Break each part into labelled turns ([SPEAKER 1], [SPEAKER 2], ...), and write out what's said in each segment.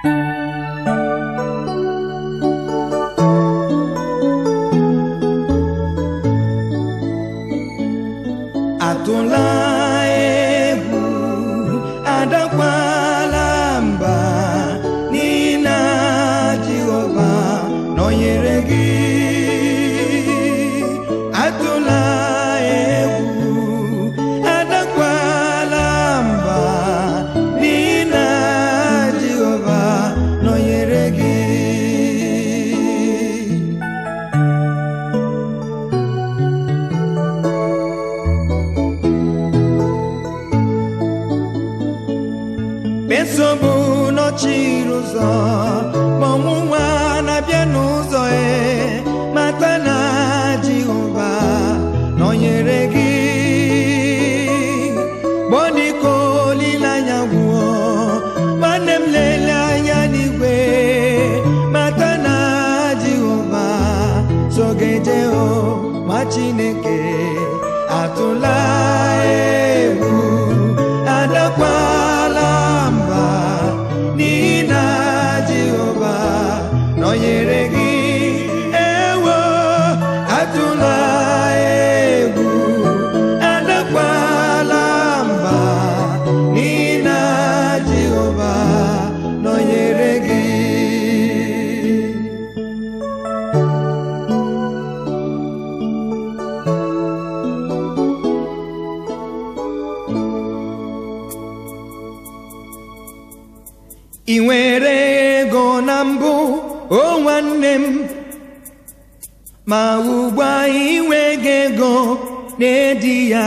[SPEAKER 1] Atụla egwu, adakwala mba, n'ihi na Jehova nọnyere gị. Atụla egwu, adakwala mba, n'ihi na Jehova nọnyere gị. Nsogbu nọchiri ụzọ, ma ọnwụnwa na-abịa n'ụzọ mata na Jehova nọnyere gị. Gbọdịka olileanya gwụọ, nwanne m lelee anya n'igwe, mata na Jehova so ga-eje ma Chineke. Atụla egwu, adakwala mba, n'ihi na Jehova nọnyere gị. Ewo, atụla egwu, adakwala mba, n'ihi na Jehova nọnyere gị. I nwere ego na mbụ, o nwanne m, ma ugbu a inweghị ego na-edi ya.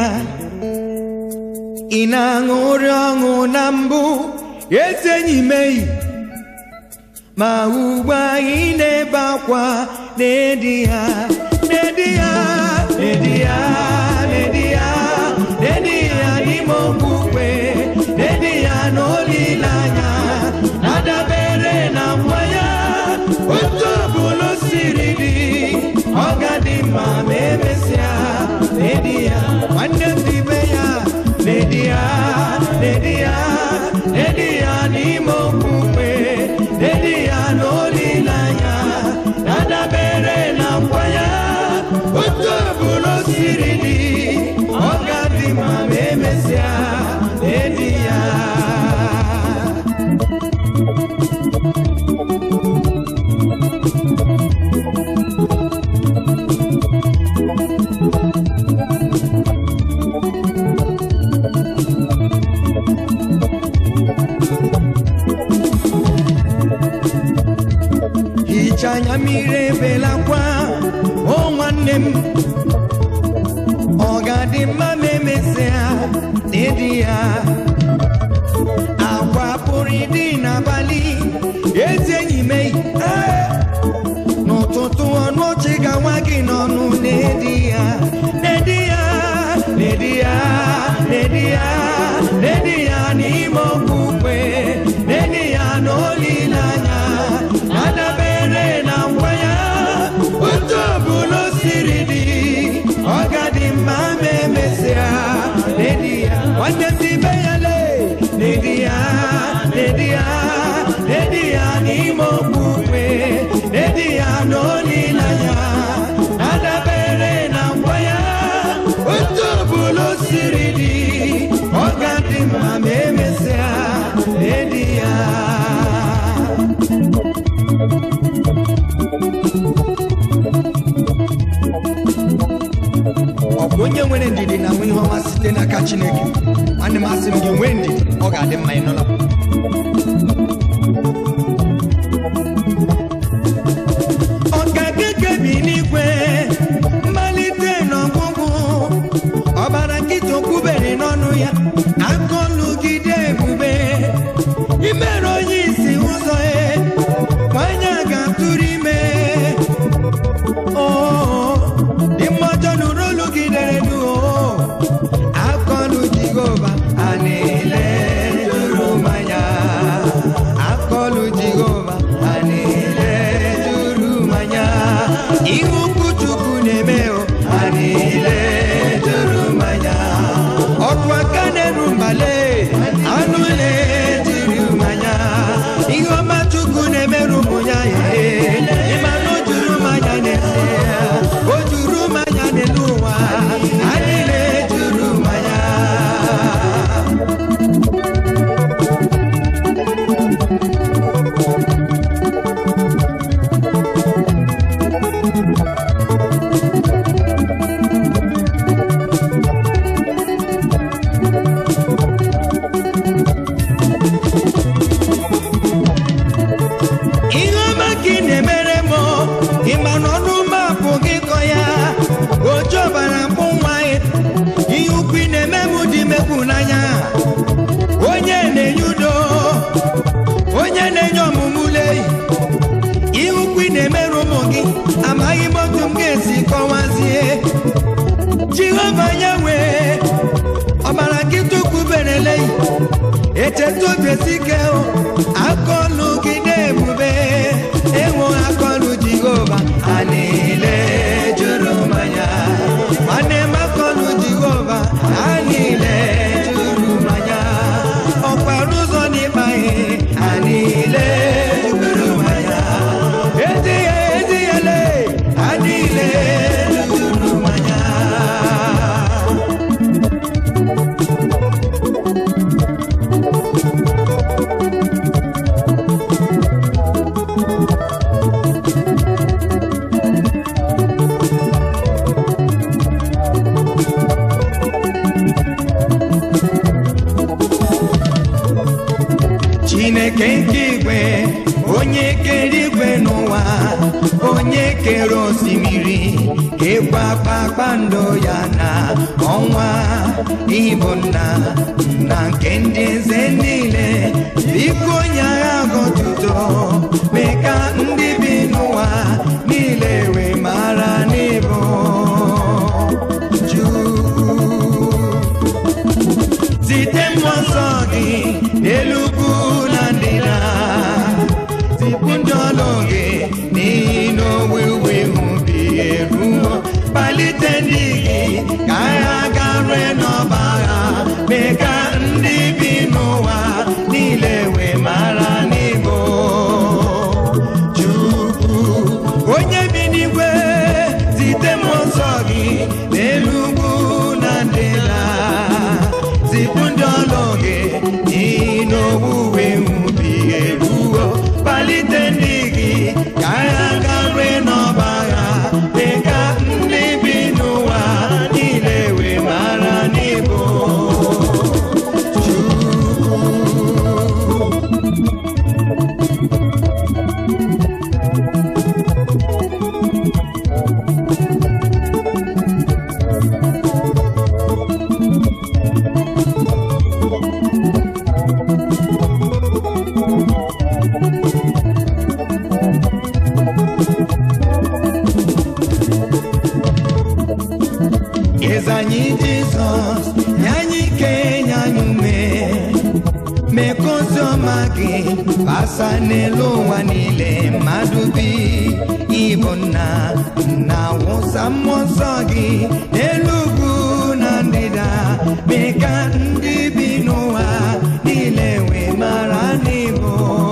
[SPEAKER 1] Ị na-aṅụrị ọṅụ na mbụ, ezi enyi meyi, ma ugbu a ị na-ebe akwa na-edi ya, na-edi ya, na-edi ya, na-edi ya, na-edi ya n'ime okpukpe, na-edi ya n'olileanya, adabere na nkwa ya. Otu ọbụla siri dị, ọ ga-adị mma ma emesịa. Na-edi ya, nwanne m dibe ya, na-edi ya, na-edi ya, na-edi ya n'ime okpukpe, na-edi ya n'olileanya, adabere na nkwa ya. Otu ọbụla siri dị, ọ ga-adị mma ma emesịa. Na-edi ya. Hicha anya mmiri ebelakwa, o nwanne m, ọ ga-adị mma ma emesịa. Na-edi ya. Akwa pụrụ ịdị n'abalị, ezi enyi meyi, n'ụtụtụ ọnụ ọchị ga-awa gị n'ọnụ. Na-edi ya, na-edi ya, na-edi ya, na-edi ya, na-edi ya n'ime okpukpe, na-edi ya n'olileanya, adabere na nkwa ya. Otu ọbụla siri dị, ọ ga-adị mma ma emesịa. Na-edi ya, nwanne m dibe ya le, na-edi ya, na-edi ya, na-edi ya n'ime okpukpe, na-edi ya n'olileanya, adabere na nkwa ya. Otu ọbụla siri dị, ọ ga-adị mma ma emesịa. Na-edi ya. Ọ bụ onye nwere ndidi na nwe ihe ọma site n'aka Chineke. Nwanne m asị m gị, nwee ndidi, ọ ga-adị mma. Ịnụla? Ọ ga-aga bi n'igwe, mmalite n'ọgwụgwụ, ọbara nkịta okwubere n'ọnụ ya, akọlụgide ebube, imere onye isi ụzọ nwanyị a ga-atụrụ ime. Dị mmọjọ nụrụ olu gidere du, akọlụ Jehova a na-ele juru ma sike o akọlụ gị na-ebube enwe akọlụ Jehova ha niile juru mmanya nwanne m akọlụ Jehova ha niile juru mmanya ọkpara ụzọ n'ịkpa ihe ha niile juru mmanya eziyele ha niile juru mmanya. Chineke nke igwe onye kere igwe n'ụwa onye kere osimiri kekwa kpakpando ya na ọnwa ịbụ nna nke ndị eze niile biko nye agha otuto mee ka ndị bi n'ụwa niile wee mara n'ịbụ zite mmụọ nsọ gị n'elu ugwu na ndịda zipụ ndị ọlụ gị n'ihi na owuwe ihe ubi eruo kpalite ndị gị ka agha garue n'ọba agha mee ka ndị bi n'ụwa niile wee mara n'ịbụ Chukwu onye bi n'igwe zite mmụọ nsọ gị n'elu ugwu na ndịda zipụ ndị ọlụ gị n'ihi na owuwe ihe ubi eruo kpalite ndị gị ka agha garue n'ọba agha mee ka ndị bi n'ụwa niile wee mara n'ịbụ Chukwu. Eze anyị Jizọs nye anyị ike nye anyị ume mee ka ozi ọma gị gbasa n'elu ụwa niile mmadụ bi ịbụ nna wụsa mmụọ nsọ gị n'elu ugwu na ndịda mee ka ndị bi n'ụwa niile wee mara n'ịbụ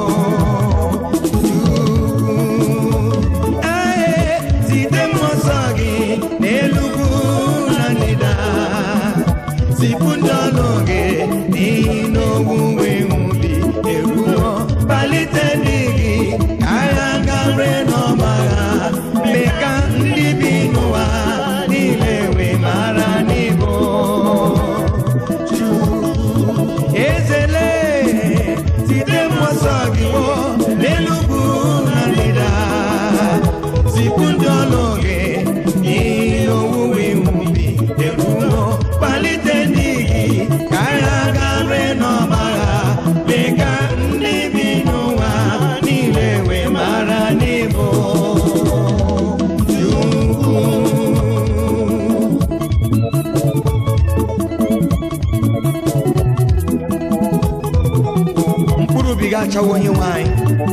[SPEAKER 1] zite mmụọ nsọ gị n'elu ugwu na ndịda zipụ ndị ọlụ gị n'ihi na owuwe ihe ubi eruo kpalite ndị gị ka agha garue n'ọba agha mee ka ndị bi n'ụwa niile wee mara n'ịbụ Chukwu. Ezele zite mmụọ nsọ gị n'elu ugwu na ndịda zipụ ndị ọlụ gị n'ihi na owuwe ihe ubi eruo kpalite ndị gị ka agha garue n'ọba agha mee ka ndị bi n'ụwa niile wee mara n'ịbụ Chukwu. Mkpụrụ obi ga-achawa onye nwanyị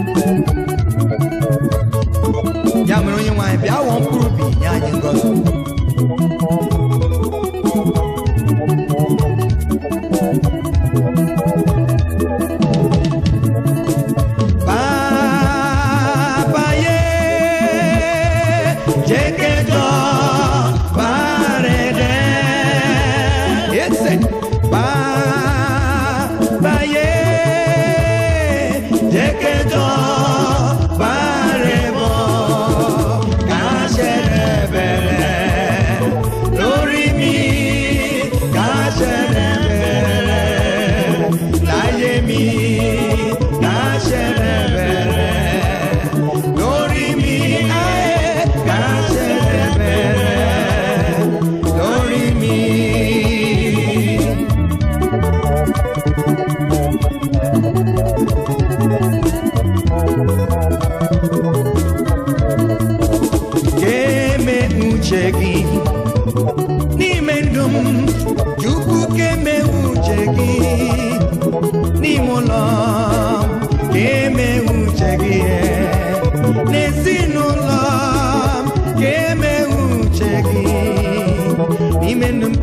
[SPEAKER 1] ya mere onye nwanyị bịa wụọ mkpụrụ obi nye anyị ngọzi. Papa ye jekejo barede ese Papa ye jekejo barebo kasherebere lórí mi kasherebere láyé mi kasherebere lórí mi kasherebere lórí mi. Keme uche gị n'ime ndụ m Chukwu keme uche gị n'ime ụlọ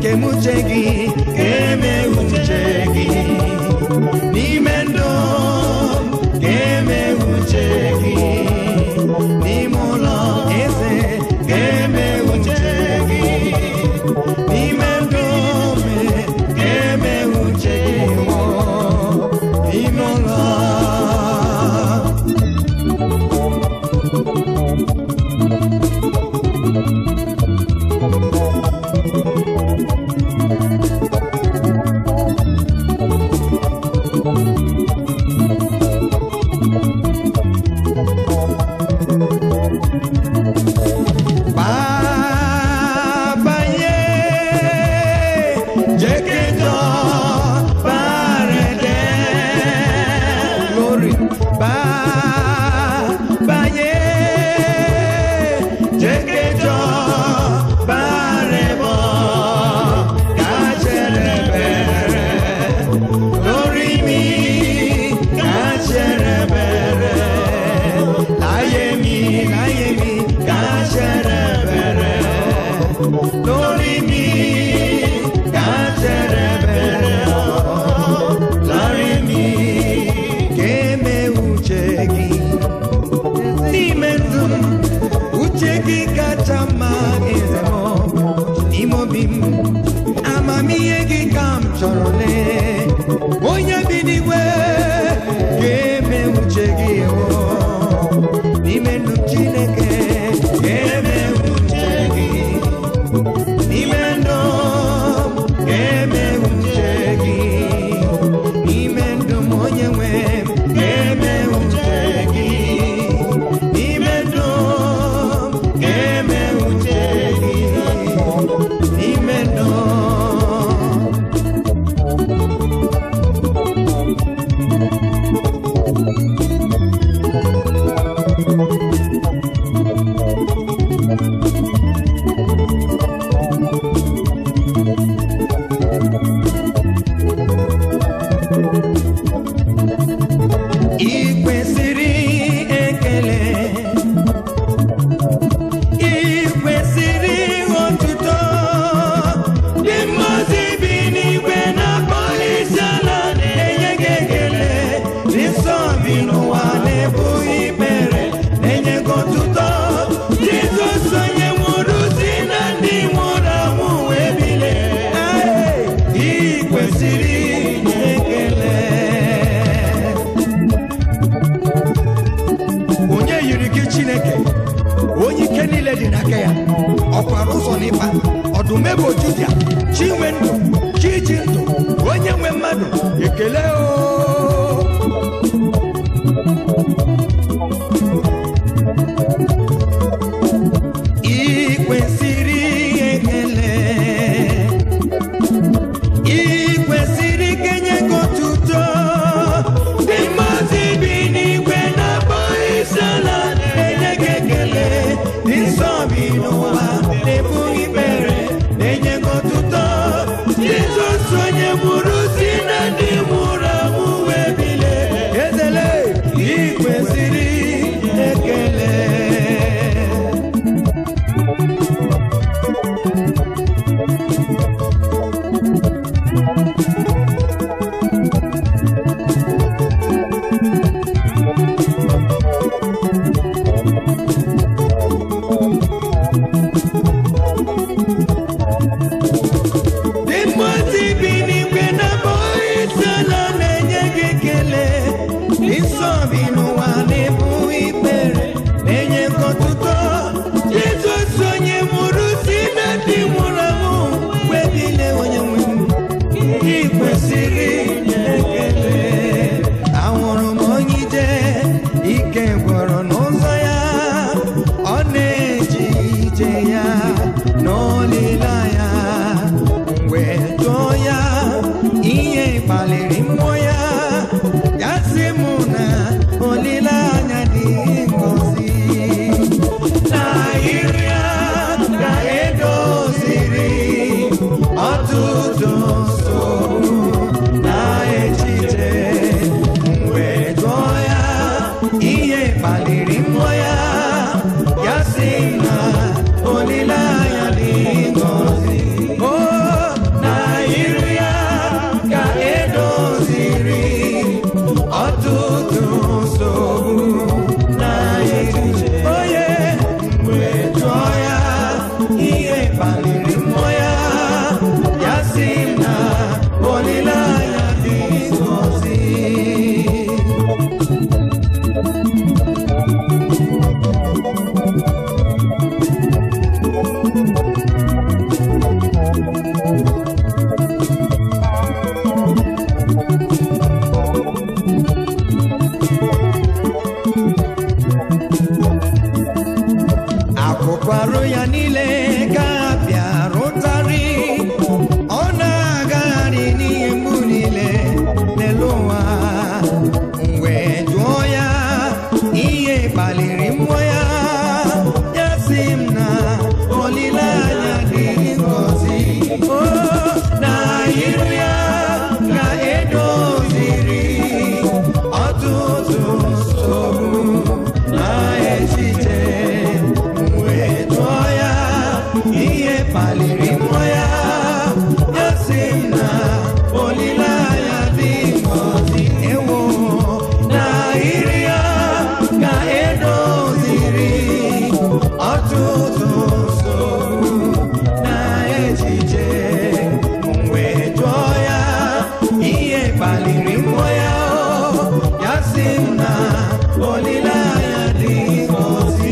[SPEAKER 1] m uche gị ga-eme uche gị n'ime ndụ ga-eme uche gị n'ime ụlọ eze ga-eme uche gị n'ime ndụ ga-eme uche gị n'ime ụlọ. Amamihe gị ka m chọrọ lee onye bi n'igwe ga-eme uche gị n'ime ndụ Chineke ga-eme uche gị n'ime ndụ ga-eme uche gị n'ime ndụ m onye nwe ga-eme uche gị n'ime ndụ ga-eme uche gị n'ime ndụ. Chineke onye ike niile dị n'aka ya ọkwara ụzọ n'ịba ọdụmegbe Judia chinwe ndụ chiji ndụ onye nwe mmadụ ekele ikwesịrị ekele ikwesịrị kenye gị otuto dị mmazi bi n'igwe na-akpọ isiala nsọ bi n'ụwa na-ebughị ikpere na-enye gị otuto Jizọs onye mụrụ si na ndị mụrụ amụ wee bilie ezele ikwesịrị ekele. wee jụọ ya ihe kpaliri mmụọ ya, ya sị m na olileanya dị ngọzi, na iru ya ka edoziri ọtụtụ nsogbu na echiche. Wee jụọ ya ihe kpaliri mmụọ ya, ya sị m na olileanya dị ngọzi, ewo na iru ya ka edoziri ọtụtụ nsogbu na echiche. Wee jụọ ya ihe kpaliri mmụọ ya, ya sị m na olileanya dị ngọzi.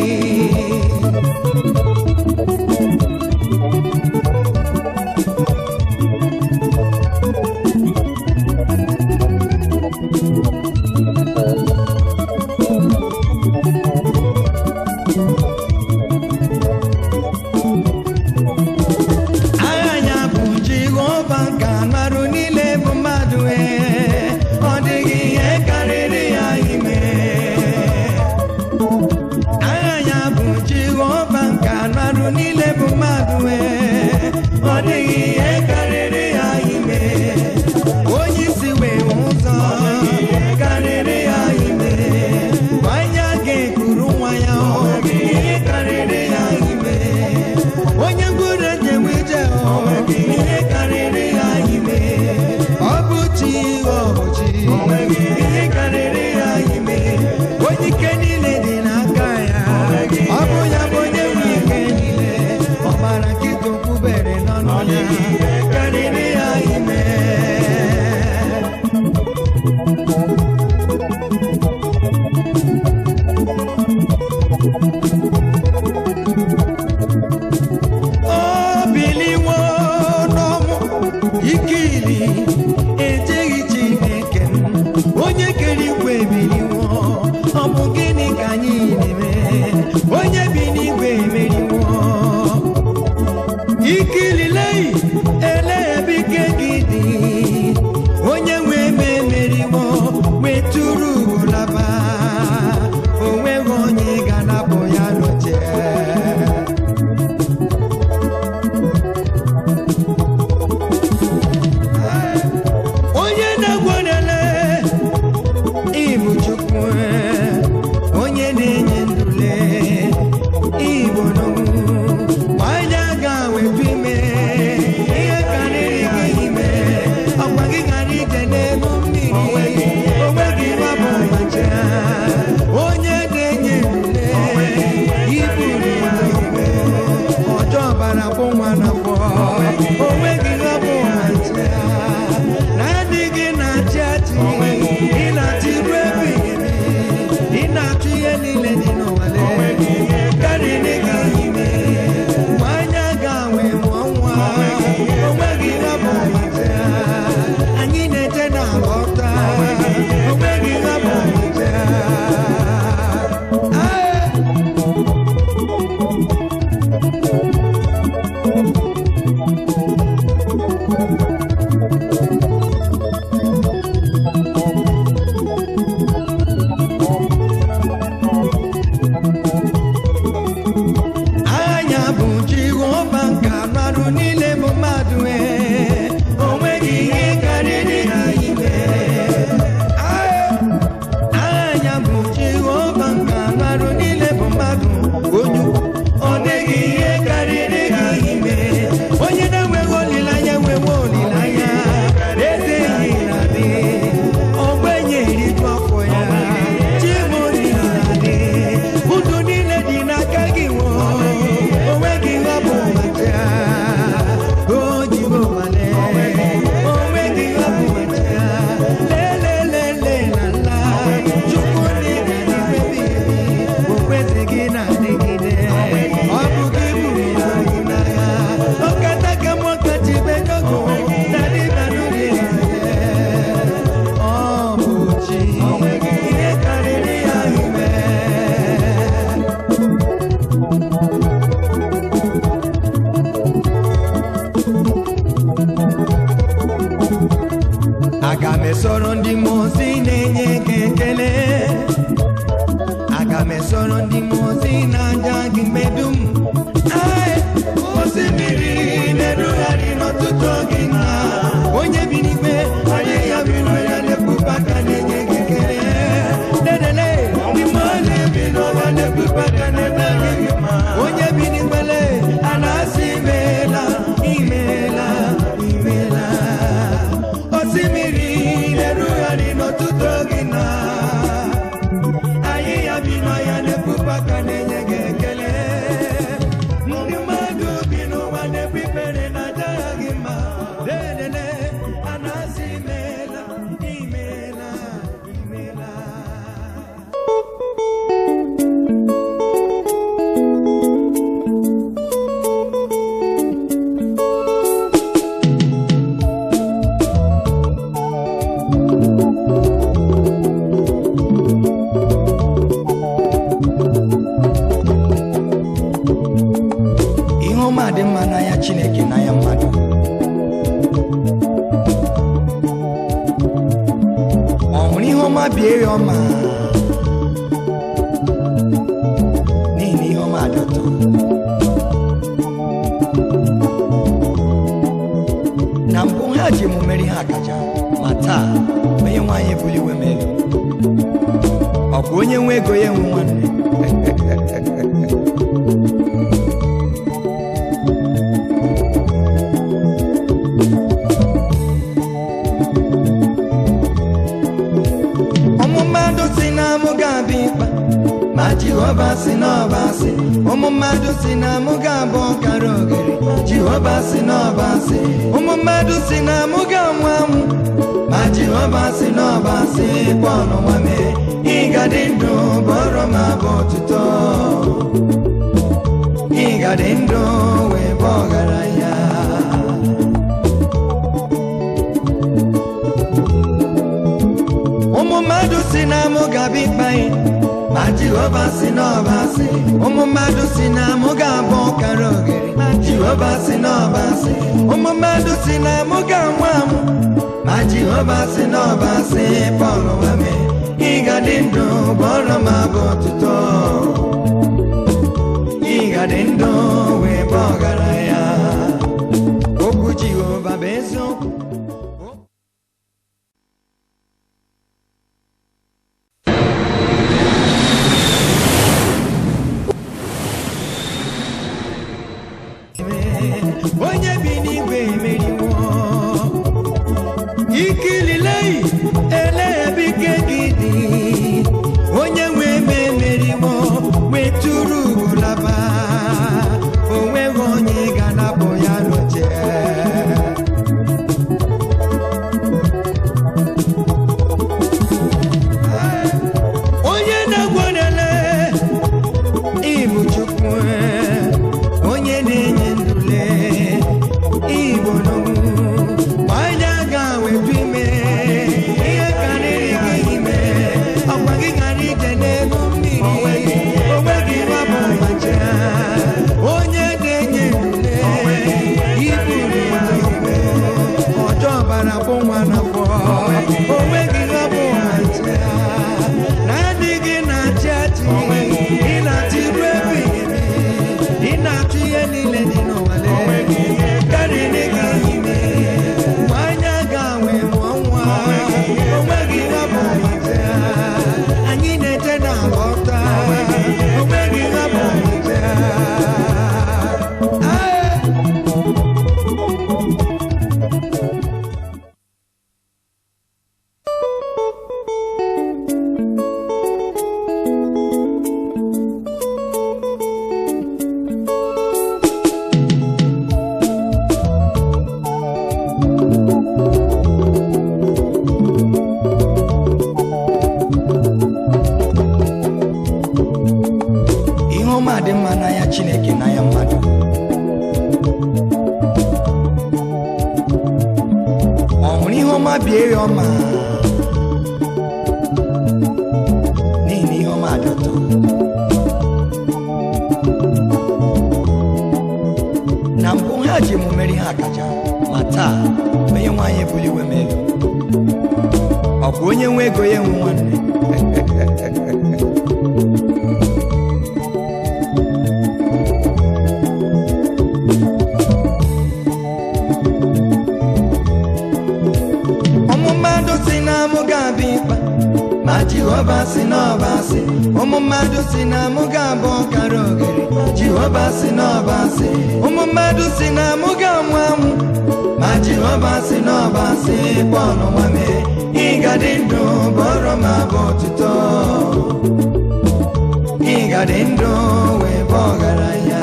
[SPEAKER 1] Anya bụ Jehova ka mmadụ niile bụ mmadụ, ọ dịghị ihe karịrị ya ime. Anya bụ Jehova ka mmadụ niile bụ mmadụ, ọ dịghị ihe karịrị ya ime. Onye isi wee ụzọ karịrị ya ime, nwanyị ga-ekuru nwa ya, ihe karịrị ya ime. Onye ngwụrụ njem ije, ihe karịrị ya ime. Ọ bụ chi, ọ bụ chi, ihe karịrị ya ime. Onye ike niile dị n'aka ya, ọ bụ ya bụ onye nwe ike niile. Ọbara nkịta kwubere n'ọnụ ya, ihe karịrị ya ime. O biliwo n'ọnwụ, ike ili ejeghị Chineke m, onye kere igwe biliwo. Ọ bụ gịnị ka anyị na-eme? Onye bi n'igwe emeriwo. Ike ililei ele ebe ike gị dị, onye nwe eme emeriwo. Wetụrụ laba, o nweghị onye ga-anapụ ya n'oche. Onye na-egwerele ịbụ Chukwu, onye na-enye ndule ịbụ n'ọnwụ. Nwanyị ga-wetu ime, ihe karịrị gị ime. Ọkwa gị gara ije n'elu mmiri, onweghị mabụ macha. Onye na-enye ndule ịbụ n'ọnwụ, ọjọọ ọbara bụ nwa n'afọ, onweghị mabụ macha. Na-adịghị na-achị achị, ị na-achị ruo ebighị ebi, ị na-achị ihe niile dị n'ụwa karịrị gị ime. Nwanyị ga-awe mụọ nwa, onweghị hapụ macha. Anyị na-eche na nghọta, onweghị hapụ macha. Anya bụ Jehova ka mmadụ niile bụ mmadụ, o nweghị ihe karịrị ha ime. ndị mmụọ ozi na-enye gị ekele, aga m esoro ndị mmụọ ozi na-aja gị mgbe dum. Osimiri na-erugharị n'ọtụtụ oge na onye bi n'igwe anyị ya bi n'ọya na-ebuba aka na-enye gị ekele. Dedele ndị mmụọ na-ebi n'ọya na-ebuba aka na-eme gị mma. Onye bi n'igwele a na-asị imeela, imeela, imeela. Osimiri na-erugharị n'ọtụtụ oge na anyị ya bi n'ọya na-ebuba aka na-enye gị ekele. Ndị mmadụ bi n'ụwa na-ekpe ikpere na aja gị mma. Dedele a na-asị imeela, imeela, imeela. Ihe ọma dị mma n'anya Chineke n'anya mmadụ. Ọ hụrụ ihe ọma bie ya ọma, n'ihi na ihe ọma dị ụtọ. Na mbụ ha ji emumere ihe akaja, ma taa onye nwaanyị ebuliwe m elu. Ọ bụ onye nwe ego ya enwe nwanne. Mmadụ si na mụ ga-abịa ịkpa, ma Jehova si na ọba asị. Ụmụ mmadụ si na mụ ga-abụ ọkara oghere, Jehova si na ọba asị. Ụmụ mmadụ si na mụ ga-anwụ anwụ, ma Jehova si na ọba asị. Pọl nwa mee ịgadị ndụ bụrụ m abụ otuto, ịgadị ndụ wee bụ ọgaranya. Ụmụ mmadụ si na mụ ga-abịa ikpe anyị, ma Jehova si na ọba asị. Ụmụ mmadụ si na mụ ga-abụ ọkara oghere, ma Jehova si na ọba asị. Ụmụ mmadụ si na mụ ga-anwụ anwụ, ma Jehova si na ọba asị. Pọl nwa mee ịgadị ndụ bụrụ m abụ otuto, ịgadị ndụ wee bụ ọgaranya. Okwu Jehova bụ eziokwu. Onye bi n'igwe emeriwo, ikilile ele ebe ike gị dị. Onye nwe eme emeriwo, wetụrụ laba, o nweghị onye ga-anapụ ya n'oche. Onye na-agwọrele ịbụ Chukwu, onye na-enye ndule Igbo n'ugwu, nwanyị aga wetu ime onye nwe ego ya nwe nwanne. Ọmụmadụ si na mụ ga-abịa ịkpa ma Jehova si n'ọba asị. Ọmụmadụ si na mụ ga-abụ ọkara oghere Jehova si n'ọba asị. Ọmụmadụ si na mụ ga-anwụ anwụ ma Jehova si n'ọba asị. Pọl nwame ịgadị ndụ bụrụ m abụ otuto, ịgadị ndụ wee bụ ọgaranya.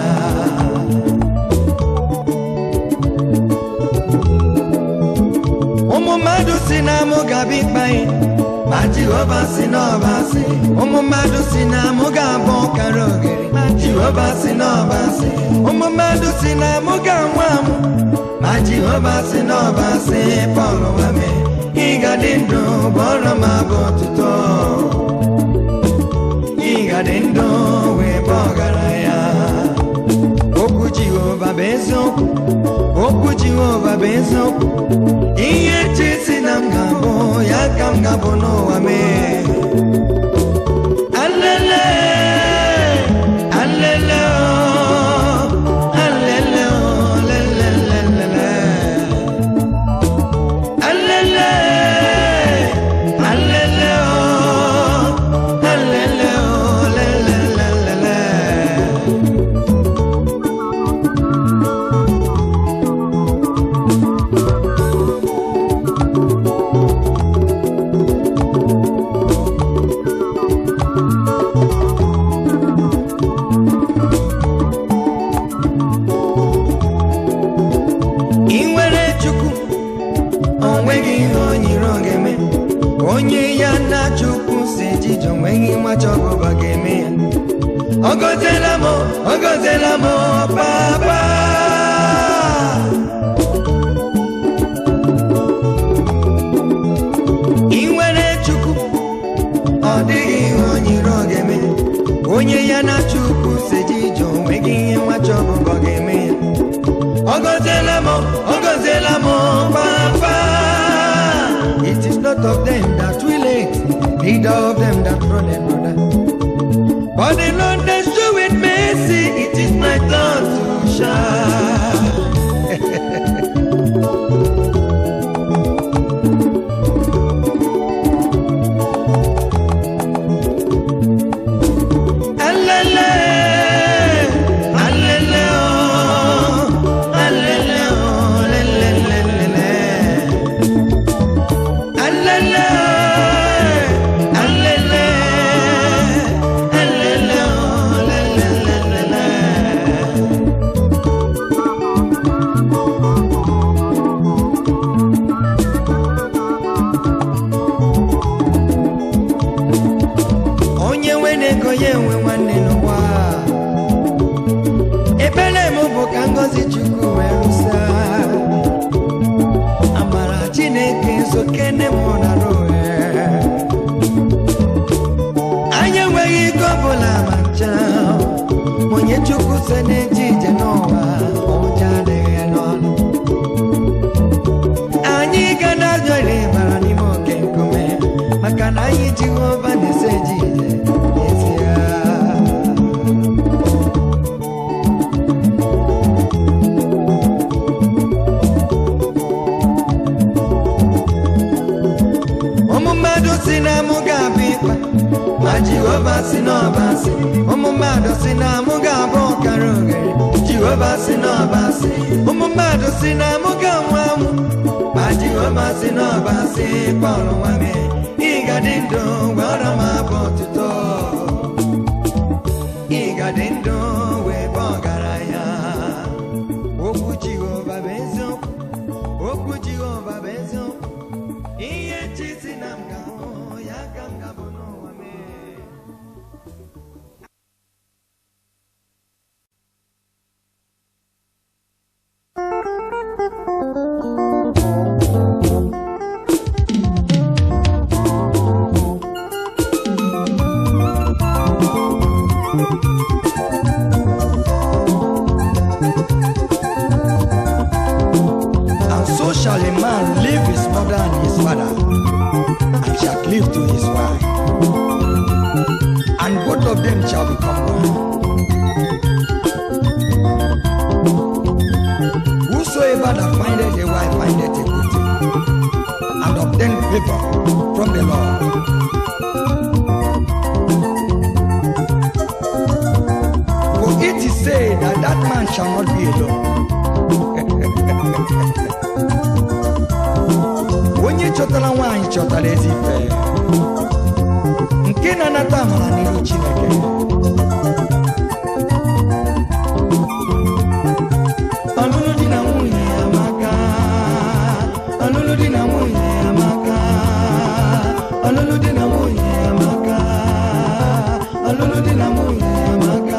[SPEAKER 1] Ụmụmadụ si na mụ ga-abịa ịkpa ya ma Jehova si n'ọba asị. Ụmụmadụ si na mụ ga-abụ ọkara oghere ma Jehova si n'ọba asị. Ụmụmadụ si na mụ ga-anwụ anwụ ma Jehova si n'ọba asị. Pọl nwame ịgadị ndụ bụrụ m abụ otuto, ịgadị ndụ wee bụ ọgaranya. Okwu Jehova bụ eziokwu, okwu Jehova bụ eziokwu. Ihe chi si na m ga-abụ ya ka m ga-abụ n'ụwa mee. Alele alele o, alele o, lelelelele. Alele alele o, alele o, lelelelele. Onye ya na Chukwu si ejije onweghị nwa chọbụba ga-eme ya. Ọ gọziela m, ọ gọziela m papa. Ị nwere Chukwu ọ dịghị ihe onye iro ga-eme. Onye ya na Chukwu si ejije onweghị ihe nwa chọbụba ga-eme ya. Ọ gọziela m, ọ gọziela m papa. It is not of them that will ache, neither of them that run another. But the Lord that showeth mercy, it is my turn to shine. Alele, alele oh, alele oh, lelelelele. Alele, alele, alele oh, lelelelele. Onye nwe ego ya enwe nwanne n'ụwa. Ebere m bụ ka ngọzi Chukwu wee rụsa. Amara Chineke nzokene m nara ohe. Anyị enweghị ike ọbụla ma ncha. Onye Chukwu so na-eje ije n'ụwa, ụjọ adịghị ya n'ọnụ. Anyị ga na-ajọrị bara n'ime oke nkume, maka na anyị Jehova na-eso eje ije n'ezie. Ụmụmadụ si na mụ ga-abịa ịkpa ma Jehova si n'ọba asị. Ụmụmadụ si na mụ ga-abụ ọkara oghere Jehova si n'ọba asị. Ụmụmadụ si na mụ ga-anwụ anwụ ma Jehova si n'ọba asị. Pọl nwame ịgadị ndụ gwara m abụ otuto, ịgadị ndụ wee bụ ọgaranya. Okwu Jehova bụ eziokwu, okwu Jehova bụ eziokwu. Ihe chi si na m ga-ahụ ya ka m ga-abụ n'ụwa mee. cleave to his wife, and both of them shall become one. Whosoever that findeth a wife findeth a good thing, and obtain favor from the Lord. For it is said that that man shall not be alone. Onye chọtara nwaanyị chọtara ezi ife nke na-anata amara n'ihu Chineke. Ọlụlụ di na nwunye amaka, ọlụlụ di na nwunye amaka, ọlụlụ di na nwunye amaka, ọlụlụ di na nwunye amaka.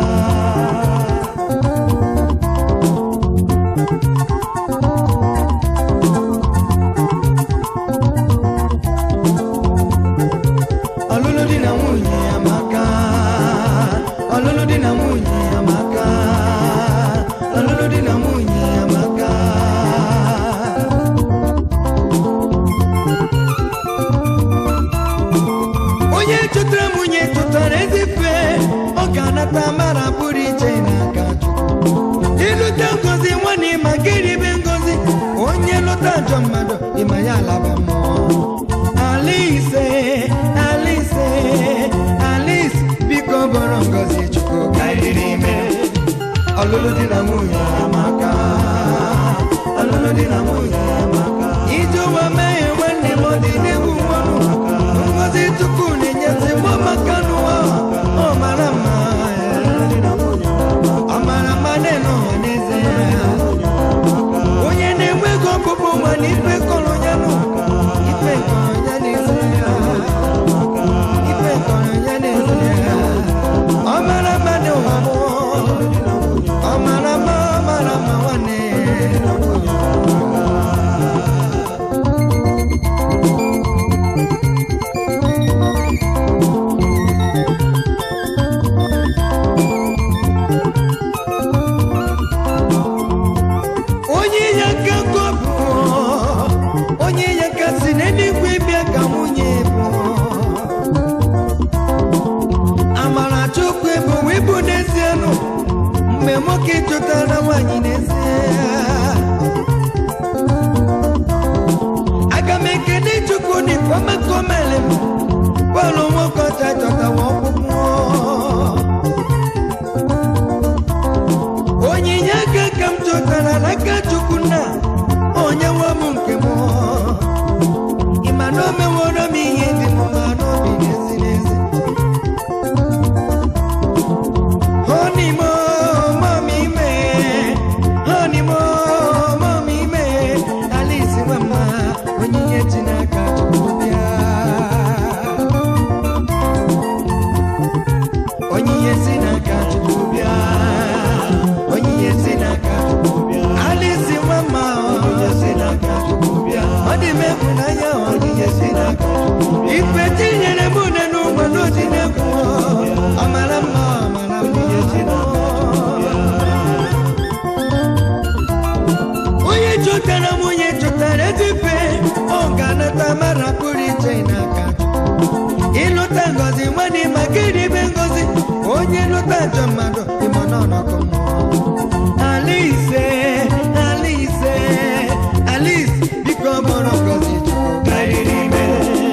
[SPEAKER 1] Tamara pụrụ iche n'aka Chukwu. Ịlụta ngozi nwanne ma gịrịbe ngozi, onye lụta ajọ mmadụ ịma ya alaba mmụọ. Alice, Alice, Alice, biko bụrụ ngozi Chukwu karịrị ime. Ọlụlụ di na nwunye amaka, ọlụlụ di na nwunye amaka. Ije ụwa mee nwanne m dị n'egwu mmanụ, ngozi Chukwu na-enyezi mụ maka n'ụwa. Ọ mara mma. Onye na-enweghị ọkpụkpụ nwa na ife kọrọ ya ife kọrọ ya n'ezi ya, ife kọrọ ya n'ezi ya. Ọ mara mma n'ụwa m, ọ mara mma, ọ mara mma nwanne. Nwoke chọtara nwaanyị n'ezie, aga m ekele Chukwu n'ikpọmakọmele m bọọlụ nwoke ọcha chọtawa ọkpụkpụ. Onyinye aka ka m chọtara n'aka Chukwu na onye nwe m nke m. Ịma na o meworo m ihe dị m mma n'obi n'ezi n'ezi. Onye chọtara nwunye chọtara ezife, ọ ga-anata mara pụrụ iche n'aka Chukwu. Ịlụta ngozi nwanne ma gịrịbe ngozi, onye lụta ajọ mmadụ ịma n'ọnọkọ mmụọ. Alice, Alice, Alice, biko bụrụ ngozi Chukwu karịrị ime.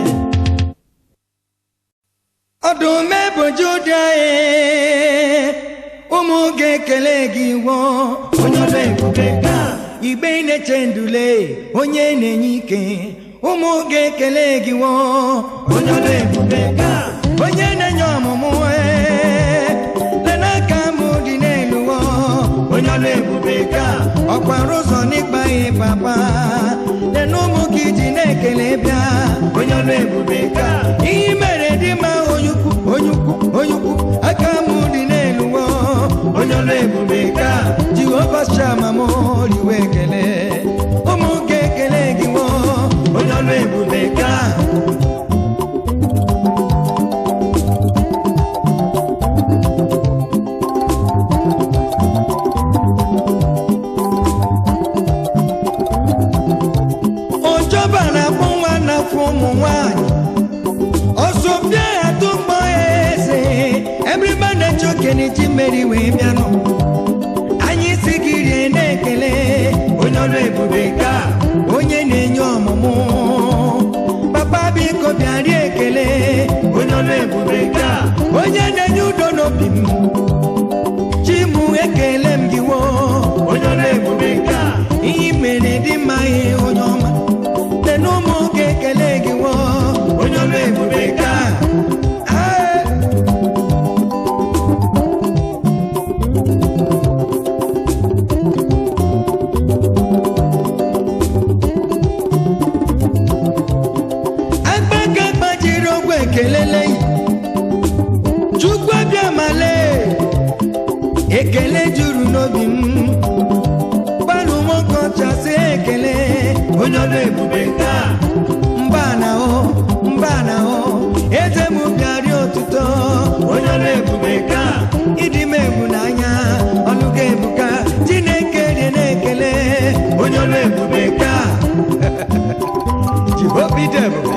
[SPEAKER 1] Ọdụm eboju dị anyị, ụmụ ga-ekele gị wọ onye ọrụ ebube ka igbe na-eche ndule, onye na-enye ike. Ụmụ ga-ekele gị wọ onye ọrụ ebube ka onye na-enye ọmụmụ. Lenaka m dị n'elu wọ onye ọrụ ebube ka ọkwara ụzọ n'ịkpa ya papa. Lena ụmụ gị ji na-ekele bịa onye ọrụ ebube ka ihe mere dị mma. Onye ukwu, onye ukwu, onye ukwu, aka m dị n'elu wọ onye ọrụ ebube ka Jehova Shama m riwe ekele. Ụmụ ga-ekele gị wọ onye ọrụ ebube ka. Ojọba na-akpọ nwa n'afọ ụmụ nwanyị, n'iji mmeri wee bịanụ anyị si gị rie na-ekele onye ọrụ ebube ka onye na-enye ọmụmụ papa biko bịa rie ekele onye ọrụ ebube ka onye na-enye udo n'obi m chimu ekele m gị wo onye ọrụ ebube ka ihe mere dị mma ihe onye ọma te n'ụmụ ka ekele gị wo onye ọrụ ebube ka kelele Chukwu abịa male ekele juru n'obi m gbalụ nwoke ọchasị ekele onye ọrụ ebube ka mba na o eze m bịarị otuto onye ọrụ ebube ka ịdị m egwu n'anya ọnụ gị ebuka Chineke dị na-ekele onye ọrụ ebube ka Jehova dị ebube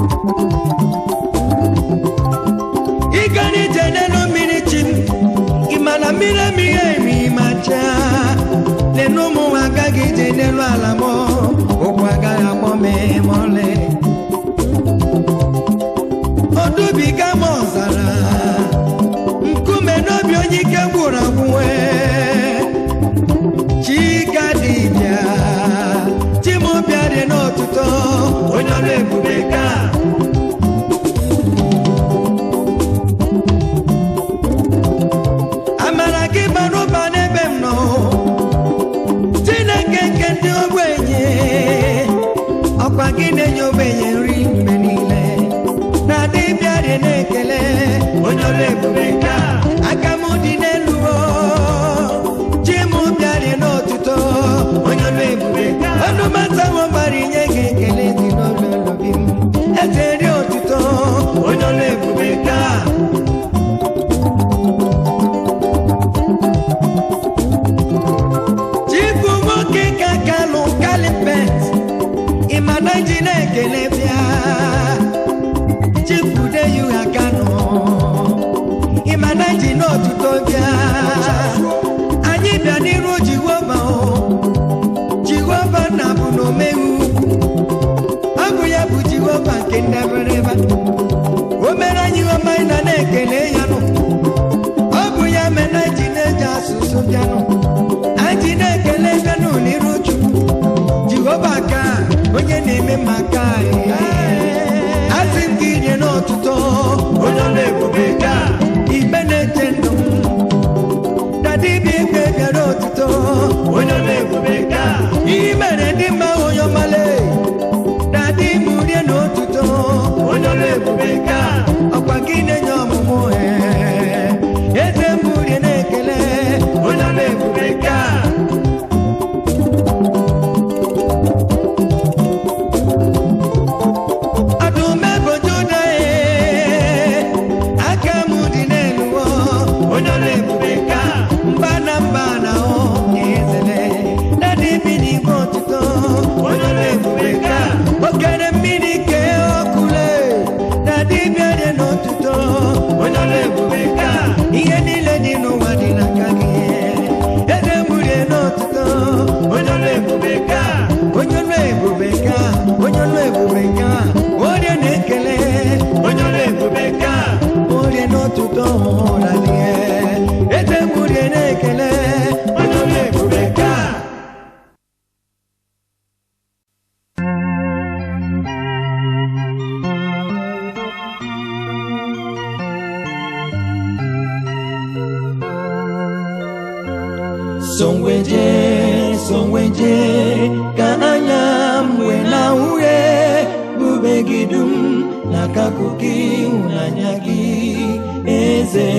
[SPEAKER 1] Igani teneno minichim imana mire emi macha nenu mu agagi tenelo alamo okwaga amo me mole odubiga mozara nkume nobi onyike gwura gwe chika dibia chimu biade n'otuto onye ọrụ ebube ka ogbenye nri mgbe niile na dibịa dị na-ekele onye ọrụ ebube ka aka m dị n'elu chi m bịa dị n'otuto onye ọrụ ebube ka ọnụ mata m gbara inye gị ekele dị n'ụlọ obi m eze dị otuto onye ọrụ ebube ka chifu nwoke ka kalụ kalipet imana jine ekele bịa chifude yu aka nọ imana jine otuto bịa anyị bịa n'iru Jehova na bụ n'omewu ọ bụ ya bụ Jehova nke ndabereba o mere anyị ọma na na-ekele ya nụ ọ bụ ya mere anyị na-eji asụsụ bịa nụ anyị na-ekele bịa nụ n'iru Chukwu Jehova ka onye na-eme maka asị m gị nye n'ọtụtụ onye ọrụ ebube ka ikpe na-eche ndụ dadibia ikpe bịara ọtụtụ onye ọrụ ebube ka ihe mere dị mma onye ọmale dadi m rie n'ọtụtụ onye ọrụ ebube ka ọkwa gị na-enye ọmụmụ eze m rie na-ekele onye ọrụ ebube ka ihe niile dị n'ụwa dị n'aka gị eze mburie n'ọtụtụ onye ọrụ ebube ka onye ọrụ ebube ka onye ọrụ ebube ka onye na-ekele onye ọrụ ebube ka onye n'ọtụtụ ọhụrụ adịghị eze mburie na-ekele onye ọrụ ebube ka Sonweje ka anya mwe na uhe bubegidum na kakuki unanya gị eze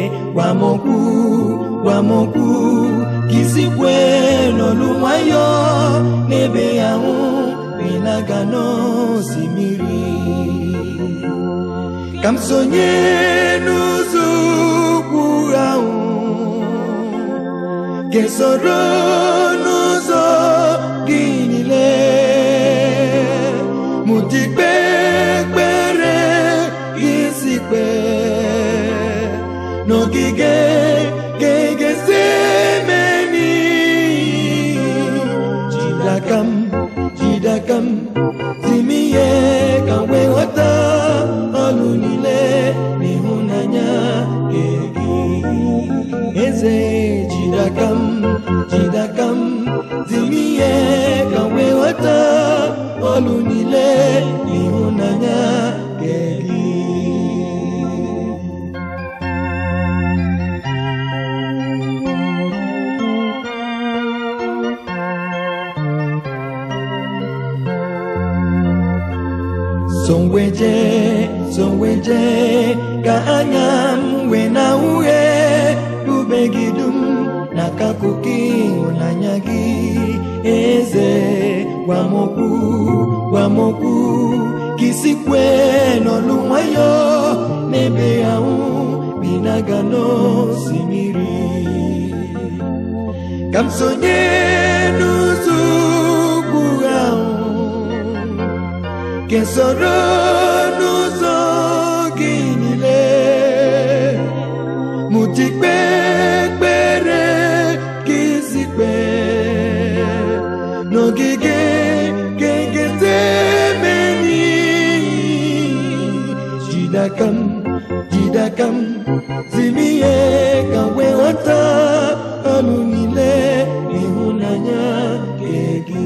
[SPEAKER 1] wamoku kisikwe n'olu nwayọ n'ebe ahụ ịnaga n'osimiri ka m sonye n'ụzọ ukwu ahụ kesoro n'ụzọ gị niile mutikpe ekpere gị sikpe n'ogige soweje ka anya m wee na uhe ubegidum na kakuki ịhụnanya gị eze gwamokwu kisikwe n'olu nwayọ n'ebe ahụ binaga n'osimiri ka m sonye n'ụzọ ugwu ahụ que soro n'ụzọ gị niile mutikpe kpere gị zikpe n'ogige Getsemani jidakam zimiye ka wee ghọta ọnụ niile ịhụnanya gị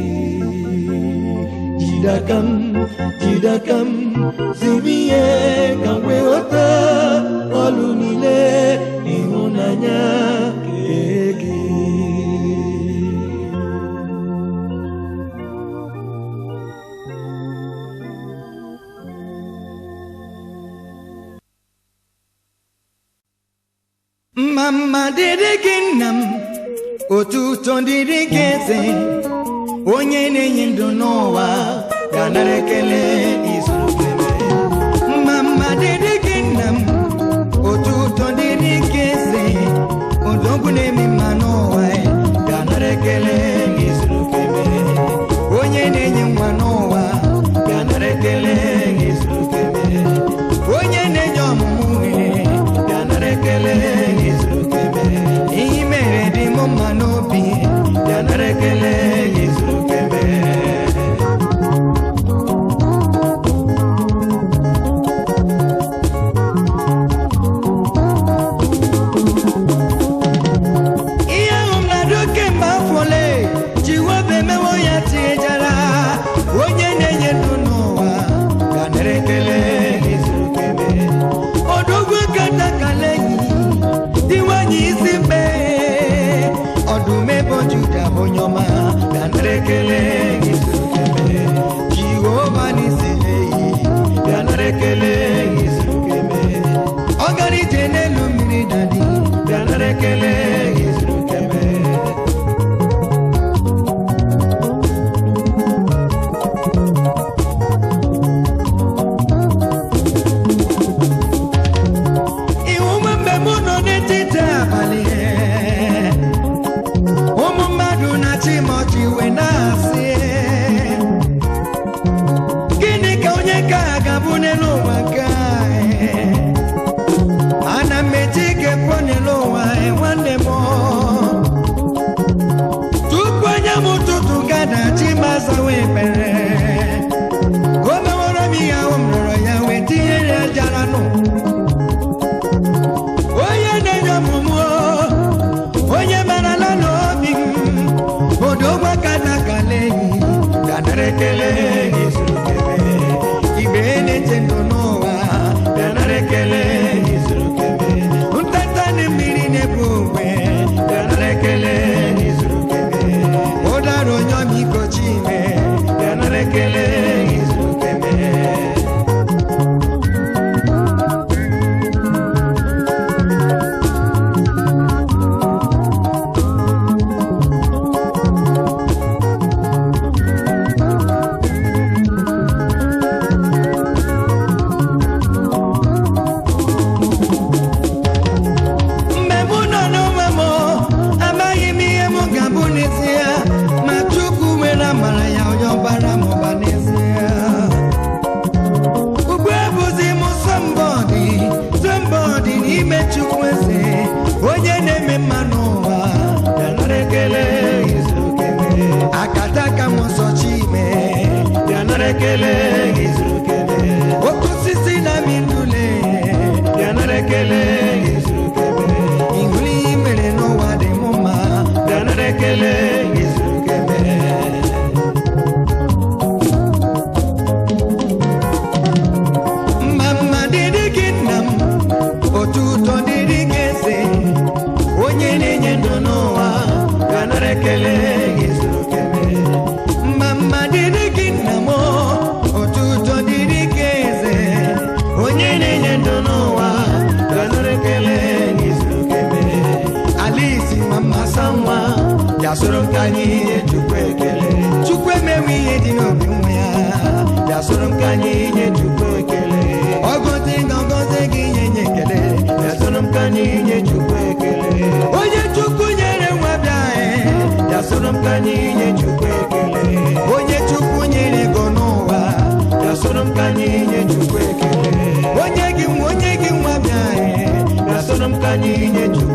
[SPEAKER 1] jidakam zimiye ka wee ghọta ọlụ niile ịhụnanya gị mama dịrị gị nna m otuto dịrị gị eze onye na-enye ndụ n'ụwa ga-anara ekele izuru keme mama dịrị gị nna m otuto dịrị gị eze odogwu na-eme mma n'ụwa ga-anara ekele izuru keme onye na-enye nwa n'ụwa ga-anara ekele izuru keme onye na-enye ọmụmụ ihe ga-anara ekele izuru keme ihe mere dị m mma n'obi ga-anara ekele izuru keme Onyoma ganrekele isukeme Jehova nisile ganrekele isukeme Ogari tenelu miri dadi ganrekele isukeme Iwuma memono netita alie Timothy when I say Gini ka onye ka gabune lo wakai Ana metike pone lo wai one more Tukwanya mututu gada chimaza wepere Kome wora miya umroro ya wetire jarano Oye nenyo mumu Oye maralano Odogwa kana kaleyi kanarekele isukeme ibene tendo noa kanarekele isukeme untatane miri ne bugwe kanarekele isukeme odaro nyomi kochime kanarekele isukeme Kele izukeme okusisi na mindule yanarekele izukeme inguli mere no wade mama yanarekele izukeme mama didi kinam otuto didi kese onye nenye ndonowa yanarekele izukeme mama didi kinamo nọ n'ụwa ga-anụrụ ekele n'izuru keme. Alice mama Samwa bịa soro ka anyị nye Chukwu ekele. Chukwu emewe ihe dị n'obi nwa ya, bịa soro ka anyị nye Chukwu ekele. Ọgọzi gị nye ekele, bịa soro ka anyị nye Chukwu ekele. Onye Chukwu nyere nwa bịa soro ka anyị nye Chukwu ekele. Onye Chukwu nyere ego n'ụwa, bịa soro ka anyị nye Chukwu ekele. Onye gị nwa bịa soro ka anyị nye Chukwu